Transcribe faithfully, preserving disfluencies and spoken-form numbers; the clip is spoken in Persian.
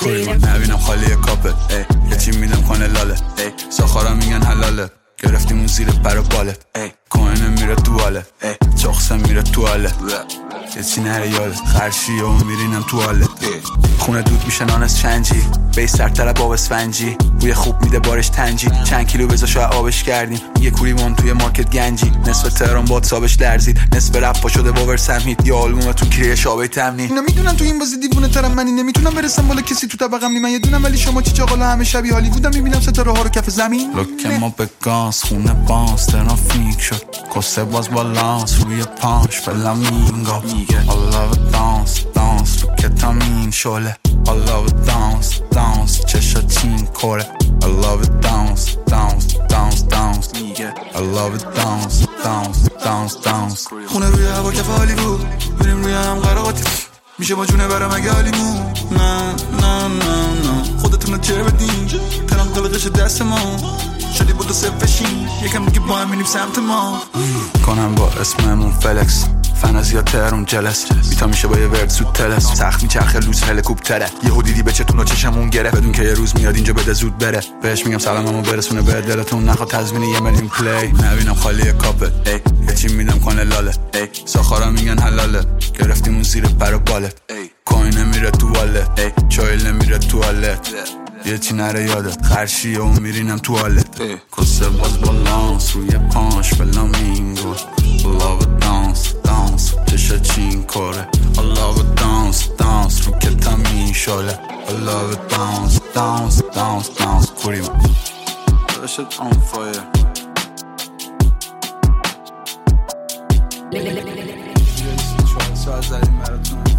نبینم خالی کاپت یه تیم میدم کنه لاله ساخارا میگن حلاله گرفتیم اون زیر پر و باله کوینه میره تواله چخسم میره تواله یه چی نره یاده خرشی و میرینم تواله خونه دود میشه نانس چنجی بیس سرتر باب اسفنجی بوی خوب میده بارش تنجی چند کیلو بزا شاید آبش کردیم یه کوری مون توی مارکت گنجی نصف تهران باد سابش لرزید نصف رفت شده باور سمهید یا آلبوم تو کریه شابه تمنی اینا میدونن تو این بازی دیوونه ترم منی نمیتونم برسم بالا کسی تو طبقم نی من یه دونم ولی شما چی چاقالا همه شبیه هالیوودم میبینم ستاره ها رو کف زمین لوک ما به گاز خونه باز ترافیک شد کسه باز بالانس روی پاش فلامینگو I love it dance dance رو کتامین شله I love it dance dance چشا چین کوره I love it dance dance dance dance I love it dance dance dance dance خونه روی هوا کف هالیوود میریم روی هم قراتی میشه با جونه برام اگه حالیمون نه نه نه نه خودتون رو چه بدین ترام قلقش دست ما شدی بود و صفشین یکم دیگه با هم میریم سمت ما کنم با اسممون فلکس فنازیا تهرون جلس بیتا میشه با یه ورد سود تلس سخت میچرخه لوز هلیکوپتره یهو دیدی به چتون و چشمون گره بدون که یه روز میاد اینجا بده زود بره بهش میگم سلاممو برسونه به دلتون نخواد تضمین یه میلیون پلی نبینم خالی کاپت یه چی میدم کنه لاله ساخارا میگن حلاله گرفتیم اون زیر پر و باله کوینه میره توالت چایل میره توالت یه چی نره یادت خرشی و میرینم توالت کسه باز بالانس روی پاش فلامینگو love it dance dance چشا چین کاره I love it dance dance رو کتامین شاله I love it dance dance dance dance کریم that shit on fire ساعت زدیم براتون